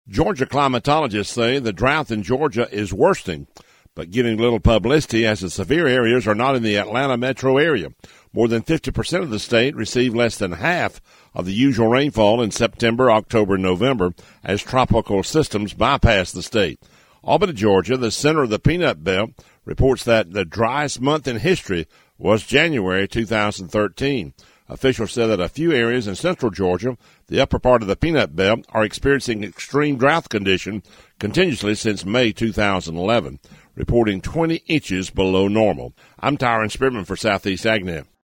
Georgia climatologists say the drought in Georgia is worsening, but getting little publicity as the severe areas are not in the Atlanta metro area. More than 50% of the state received less than half of the usual rainfall in September, October, and November as tropical systems bypass the state. Albany, Georgia, the center of the peanut belt, reports that the driest month in history was January 2013. Officials said that a few areas in central Georgia, the upper part of the peanut belt, are experiencing extreme drought condition continuously since May 2011, reporting 20 inches below normal. I'm Tyron Spearman for Southeast AgNet.